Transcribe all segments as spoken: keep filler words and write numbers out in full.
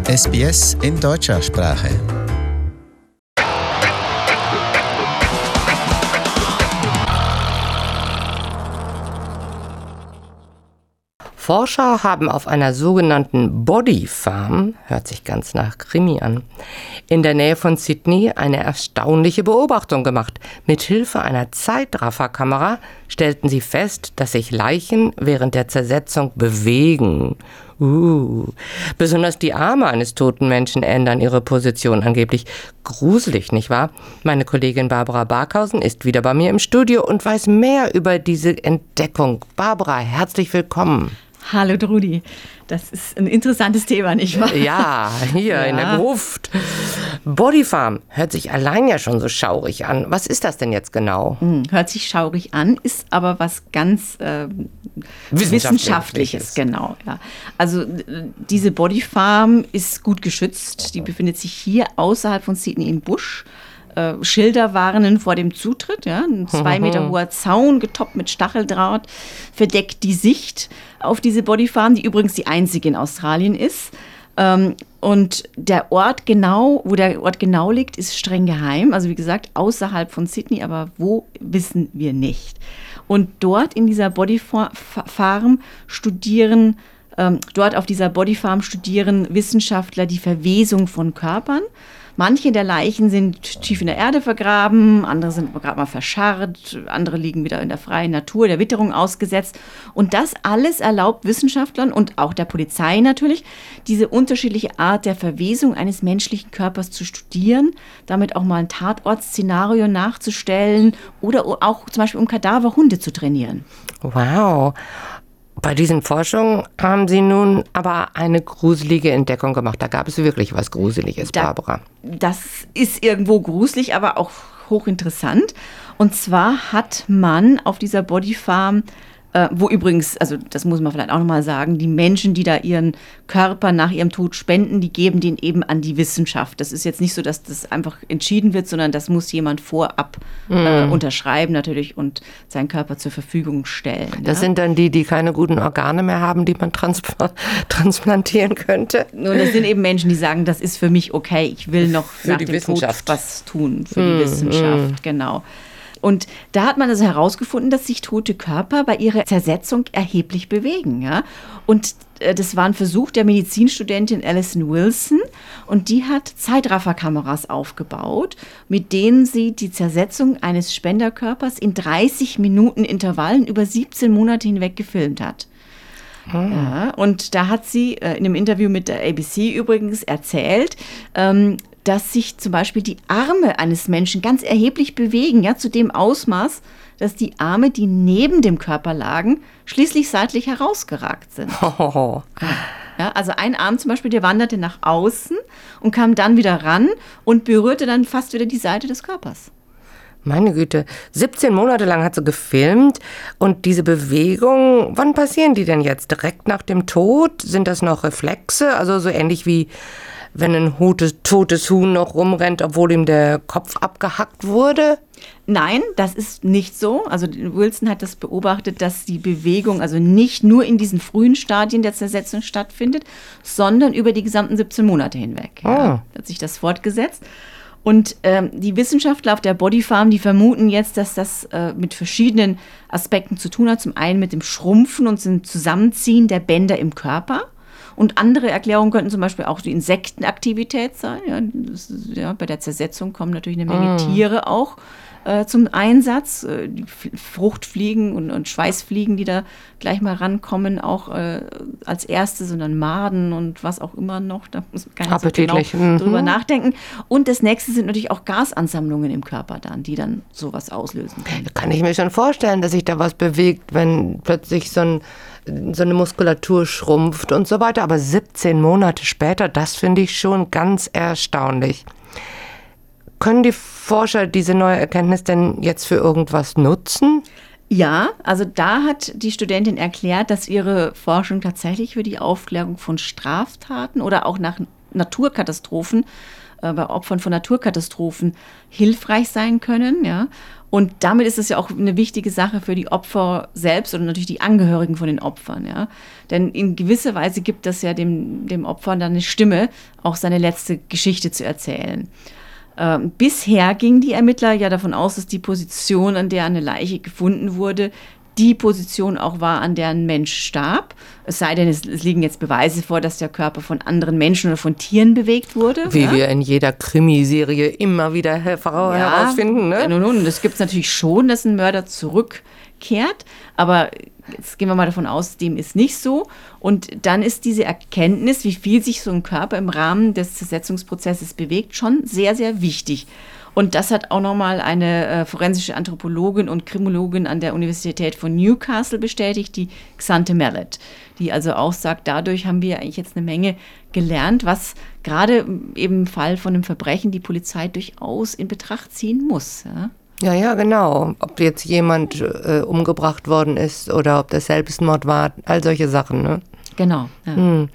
S B S in deutscher Sprache. Forscher haben auf einer sogenannten Body Farm, hört sich ganz nach Krimi an, in der Nähe von Sydney eine erstaunliche Beobachtung gemacht. Mithilfe einer Zeitrafferkamera stellten sie fest, dass sich Leichen während der Zersetzung bewegen. Uh. Besonders die Arme eines toten Menschen ändern ihre Position angeblich. Gruselig, nicht wahr? Meine Kollegin Barbara Barkhausen ist wieder bei mir im Studio und weiß mehr über diese Entdeckung. Barbara, herzlich willkommen. Hallo Trudi, das ist ein interessantes Thema, nicht wahr? Ja, hier ja. in der Gruft. Body Farm hört sich allein ja schon so schaurig an. Was ist das denn jetzt genau? Hm, hört sich schaurig an, ist aber was ganz äh, Wissenschaftliches. Wissenschaftliches. Genau, ja. Also diese Body Farm ist gut geschützt. Die befindet sich hier außerhalb von Sydney im Busch. Schilder warnen vor dem Zutritt. Ja. Ein zwei Meter hoher Zaun, getoppt mit Stacheldraht, verdeckt die Sicht auf diese Bodyfarm, die übrigens die einzige in Australien ist. Und der Ort genau, wo der Ort genau liegt, ist streng geheim. Also wie gesagt, außerhalb von Sydney, aber wo, wissen wir nicht. Und dort in dieser Bodyfarm studieren, ähm, dort auf dieser Bodyfarm studieren Wissenschaftler die Verwesung von Körpern. Manche der Leichen sind tief in der Erde vergraben, andere sind gerade mal verscharrt, andere liegen wieder in der freien Natur, der Witterung ausgesetzt. Und das alles erlaubt Wissenschaftlern und auch der Polizei natürlich, diese unterschiedliche Art der Verwesung eines menschlichen Körpers zu studieren, damit auch mal ein Tatortszenario nachzustellen oder auch zum Beispiel um Kadaverhunde zu trainieren. Wow. Bei diesen Forschungen haben Sie nun aber eine gruselige Entdeckung gemacht. Da gab es wirklich was Gruseliges, da, Barbara. Das ist irgendwo gruselig, aber auch hochinteressant. Und zwar hat man auf dieser Bodyfarm, äh, wo übrigens, also das muss man vielleicht auch nochmal sagen, die Menschen, die da ihren Körper nach ihrem Tod spenden, die geben den eben an die Wissenschaft. Das ist jetzt nicht so, dass das einfach entschieden wird, sondern das muss jemand vorab mm. äh, unterschreiben natürlich und seinen Körper zur Verfügung stellen. Das ja? sind dann die, die keine guten Organe mehr haben, die man trans- transplantieren könnte? Nun, das sind eben Menschen, die sagen, das ist für mich okay, ich will noch für nach die dem Wissenschaft Tod was tun für mm, die Wissenschaft, mm. genau. Und da hat man also herausgefunden, dass sich tote Körper bei ihrer Zersetzung erheblich bewegen. Ja? Und äh, das war ein Versuch der Medizinstudentin Alison Wilson. Und die hat Zeitrafferkameras aufgebaut, mit denen sie die Zersetzung eines Spenderkörpers in dreißig Minuten Intervallen über siebzehn Monate hinweg gefilmt hat. Hm. Ja, und da hat sie äh, in einem Interview mit der A B C übrigens erzählt, ähm, dass sich zum Beispiel die Arme eines Menschen ganz erheblich bewegen, ja, zu dem Ausmaß, dass die Arme, die neben dem Körper lagen, schließlich seitlich herausgeragt sind. Oh. Ja, also ein Arm zum Beispiel, der wanderte nach außen und kam dann wieder ran und berührte dann fast wieder die Seite des Körpers. Meine Güte, siebzehn Monate lang hat sie gefilmt und diese Bewegungen, wann passieren die denn jetzt? Direkt nach dem Tod? Sind das noch Reflexe? Also so ähnlich wie wenn ein totes Huhn noch rumrennt, obwohl ihm der Kopf abgehackt wurde? Nein, das ist nicht so. Also Wilson hat das beobachtet, dass die Bewegung also nicht nur in diesen frühen Stadien der Zersetzung stattfindet, sondern über die gesamten siebzehn Monate hinweg. Oh. Ja, hat sich das fortgesetzt. Und ähm, die Wissenschaftler auf der Bodyfarm, die vermuten jetzt, dass das äh, mit verschiedenen Aspekten zu tun hat. Zum einen mit dem Schrumpfen und dem Zusammenziehen der Bänder im Körper. Und andere Erklärungen könnten zum Beispiel auch die Insektenaktivität sein. Ja, das ist, ja, bei der Zersetzung kommen natürlich eine Menge mm. Tiere auch äh, zum Einsatz. Äh, die Fruchtfliegen und, und Schweißfliegen, die da gleich mal rankommen, auch äh, als erste, sondern Maden und was auch immer noch. Da muss man gar nicht so genau mhm. drüber nachdenken. Und das nächste sind natürlich auch Gasansammlungen im Körper dann, die dann sowas auslösen können. Da kann ich mir schon vorstellen, dass sich da was bewegt, wenn plötzlich so ein so eine Muskulatur schrumpft und so weiter. Aber siebzehn Monate später, das finde ich schon ganz erstaunlich. Können die Forscher diese neue Erkenntnis denn jetzt für irgendwas nutzen? Ja, also da hat die Studentin erklärt, dass ihre Forschung tatsächlich für die Aufklärung von Straftaten oder auch nach Naturkatastrophen, äh, bei Opfern von Naturkatastrophen hilfreich sein können, ja. Und damit ist es ja auch eine wichtige Sache für die Opfer selbst und natürlich die Angehörigen von den Opfern, ja. Denn in gewisser Weise gibt das ja dem, dem Opfer dann eine Stimme, auch seine letzte Geschichte zu erzählen. Ähm, bisher gingen die Ermittler ja davon aus, dass die Position, an der eine Leiche gefunden wurde, die Position auch war, an der ein Mensch starb. Es sei denn, es, es liegen jetzt Beweise vor, dass der Körper von anderen Menschen oder von Tieren bewegt wurde. Wie ja? wir in jeder Krimiserie immer wieder her- ja, herausfinden. Ne? Nun, nun, das gibt es natürlich schon, dass ein Mörder zurückkehrt. Aber jetzt gehen wir mal davon aus, dem ist nicht so. Und dann ist diese Erkenntnis, wie viel sich so ein Körper im Rahmen des Zersetzungsprozesses bewegt, schon sehr, sehr wichtig. Und das hat auch nochmal eine äh, forensische Anthropologin und Kriminologin an der Universität von Newcastle bestätigt, die Xanthe Mallett, die also auch sagt, dadurch haben wir eigentlich jetzt eine Menge gelernt, was gerade im Fall von einem Verbrechen die Polizei durchaus in Betracht ziehen muss. Ja, ja, ja, genau. Ob jetzt jemand äh, umgebracht worden ist oder ob das Selbstmord war, all solche Sachen. Ne? Genau. Ja. Hm.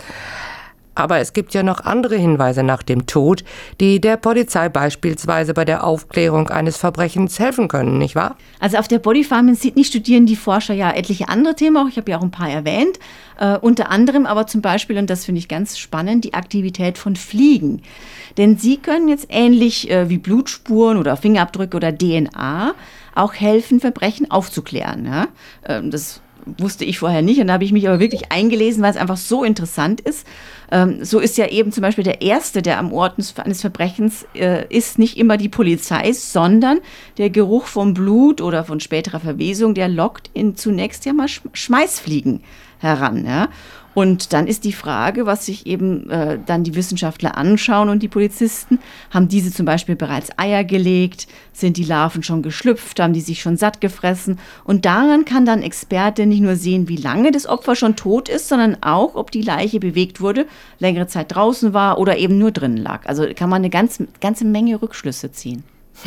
Aber es gibt ja noch andere Hinweise nach dem Tod, die der Polizei beispielsweise bei der Aufklärung eines Verbrechens helfen können, nicht wahr? Also auf der Bodyfarm in Sydney studieren die Forscher ja etliche andere Themen auch. Ich habe ja auch ein paar erwähnt. Äh, unter anderem aber zum Beispiel, und das finde ich ganz spannend, die Aktivität von Fliegen. Denn sie können jetzt ähnlich äh, wie Blutspuren oder Fingerabdrücke oder D N A auch helfen, Verbrechen aufzuklären. Ja? Äh, das wusste ich vorher nicht und da habe ich mich aber wirklich eingelesen, weil es einfach so interessant ist. Ähm, so ist ja eben zum Beispiel der Erste, der am Ort eines Verbrechens äh, ist, nicht immer die Polizei, sondern der Geruch vom Blut oder von späterer Verwesung, der lockt in zunächst ja mal Sch- Schmeißfliegen heran. Ja? Und dann ist die Frage, was sich eben äh, dann die Wissenschaftler anschauen und die Polizisten, haben diese zum Beispiel bereits Eier gelegt, sind die Larven schon geschlüpft, haben die sich schon satt gefressen und daran kann dann Experte nicht nur sehen, wie lange das Opfer schon tot ist, sondern auch, ob die Leiche bewegt wurde, längere Zeit draußen war oder eben nur drinnen lag. Also kann man eine ganz, ganze Menge Rückschlüsse ziehen.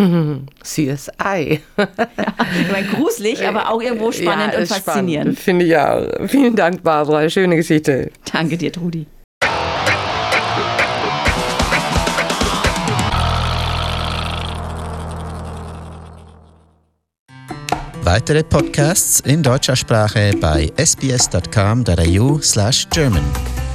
C S I. Ja, ich meine, gruselig, aber auch irgendwo spannend ja, und faszinierend. Spannend, finde ich auch. Vielen Dank, Barbara. Schöne Geschichte. Danke dir, Trudi. Weitere Podcasts in deutscher Sprache bei sbs dot com dot a u slash German.